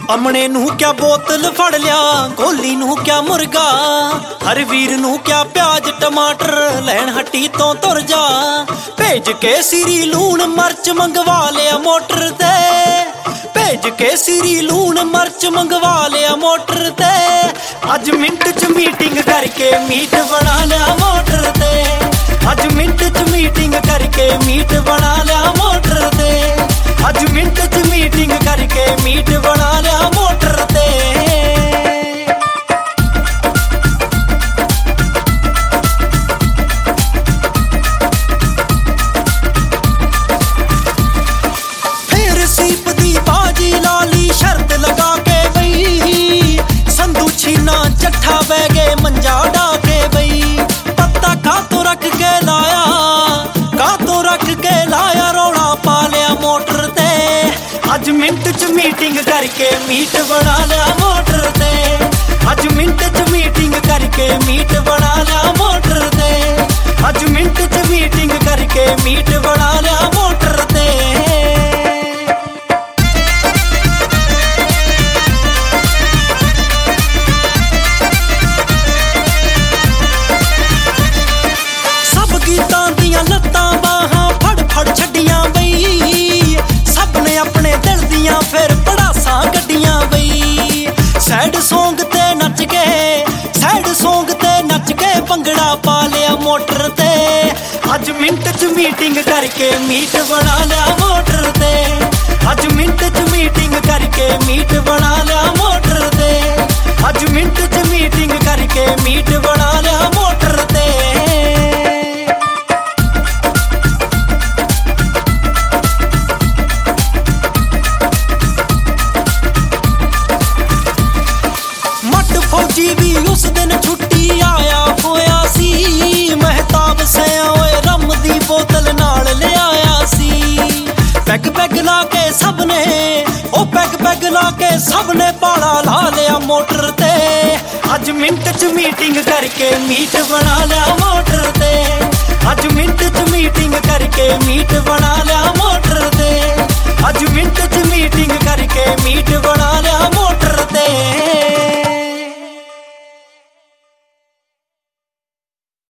ਅਮਣੇ ਨੂੰ ਕਿਆ ਬੋਤਲ ਫੜ ਲਿਆ, ਗੋਲੀ ਨੂੰ ਕਿਆ ਮੁਰਗਾ, ਹਰ ਵੀਰ ਨੂੰ ਕਿਆ ਪਿਆਜ਼ ਟਮਾਟਰ, ਲੈਣ ਹੱਟੀ ਤੋਂ ਤੁਰ ਜਾ। ਭੇਜ ਕੇ ਸਿਰੀ ਲੂਣ ਮਰਚ ਮੰਗਵਾ ਲਿਆ ਮੋਟਰ ਤੇ, ਭੇਜ ਕੇ ਸਿਰੀ ਲੂਣ ਮਰਚ ਮੰਗਵਾ ਲਿਆ ਮੋਟਰ ਤੇ। ਅੱਜ ਮਿੰਟ ਚ ਮੀਟਿੰਗ ਕਰਕੇ ਮੀਟ ਬਣਾ ਲਿਆ ਮੋਟਰ ਤੇ, ਅੱਜ ਮਿੰਟ ਚ ਮੀਟਿੰਗ ਕਰਕੇ ਮੀਟ ਬਣਾ ਲਿਆ ਮੋਟਰ ਤੇ, ਅੱਜ ਮਿੰਟ ਚ ਮੀਟਿੰਗ ਕਰਕੇ ਮੀਟ ਬਣਾ ਲਿਆ ਮੋਟਰ ਤੇ। ਫੇਰ ਸੀਪ ਦੀ ਬਾਜੀ ਲਾ ਲਈ ਸ਼ਰਤ ਲਗਾ ਕੇ ਬਈ, ਸੰਧੂ ਛੀਨਾ ਚੱਠਾ ਬਹਿ ਗਏ ਮੰਜਾ ਡਾ ਕੇ ਬਈ। ਪੱਤਾ ਕਾਤੋਂ ਰੱਖ ਕੇ ਲਾਇਆ, ਕਾਤੋਂ ਰੱਖ ਕੇ ਲਾਇਆ, ਰੌਲਾ ਪਾ ਲਿਆ ਮੋਟਰ ਤੇ। ਅੱਜ ਮਿੰਟ ਚ ਮੀਟਿੰਗ ਕਰਕੇ ਮੀਟ ਬਣਾ ਲਿਆ ਮੋਟਰ ਤੇ, ਅੱਜ ਮਿੰਟ ਚ ਮੀਟਿੰਗ ਕਰਕੇ ਮੀਟ ਬਣਾ ਲਿਆ ਮੋਟਰ ਤੇ, ਅੱਜ ਮਿੰਟ ਚ ਮੀਟਿੰਗ ਕਰਕੇ ਮੀਟ ਬਣਾ ਲਿਆ ਮੋਟਰ ਤੇ। ਸਭ ਗੀਤਾਂ ਦੀਆਂ ਲੱਤਾਂ ਬਾਹਾਂ ਫੜ ਫੜ ਛੱਡੀਆਂ ਬਈ, ਸਭ ਨੇ ਆਪਣੇ ਦਿਲ ਦੀਆਂ ਫਿਰ ਪੜਾਸਾਂ ਕੱਢੀਆਂ ਬਈ। ਸੈਡ ਸੌਂਗ ਤੇ ਨੱਚ ਕੇ, ਸੈਡ ਸੌਂਗ ਤੇ ਨੱਚ ਕੇ ਭੰਗੜਾ ਪਾ ਲਿਆ ਮੋਟਰ ਤੇ। ਅੱਜ ਮਿੰਟ ਚ ਮੀਟਿੰਗ ਕਰਕੇ ਮੀਟ ਬਣਾ ਲਿਆ ਮੋਟਰ ਤੇ, ਅੱਜ ਮਿੰਟ ਚ ਮੀਟਿੰਗ ਕਰਕੇ ਮੀਟ ਬਣਾ ਲਿਆ ਮੋਟਰ ਤੇ, ਅੱਜ ਮਿੰਟ ਚ ਮੀਟਿੰਗ ਕਰਕੇ ਮੀਟ ਬਣਾ ਲਿਆ ਮੋਟਰ ਤੇ। ਫੌਜੀ ਵੀ ਉਸ ਦਿਨ ਛੁੱਟੀ ਆਇਆ ਹੋਇਆ ਸੀ, ਮਹਿਤਾਬ ਸਿਆ ਓਏ ਰੰਮ ਦੀ ਬੋਤਲ ਨਾਲ ਲਿਆਇਆ ਸੀ। ਪੈਗ ਪੈਗ ਲਾ ਕੇ ਸਭ ਨੇ, ਉਹ ਪੈਗ ਪੈਗ ਲਾ ਕੇ ਸਭ ਨੇ ਪਾਲਾ ਲਾ ਲਿਆ ਮੋਟਰ ਤੇ। ਅੱਜ ਮਿੰਟ ਚ ਮੀਟਿੰਗ ਕਰਕੇ ਮੀਟ ਬਣਾ ਲਿਆ ਮੋਟਰ ਤੇ, ਅੱਜ ਮਿੰਟ ਚ ਮੀਟਿੰਗ ਕਰਕੇ ਮੀਟ ਬਣਾ ਲਿਆ ਮੋਟਰ ਤੇ, ਅੱਜ ਮਿੰਟ ਚ ਮੀਟਿੰਗ ਕਰਕੇ ਮੀਟ ਬਣਾ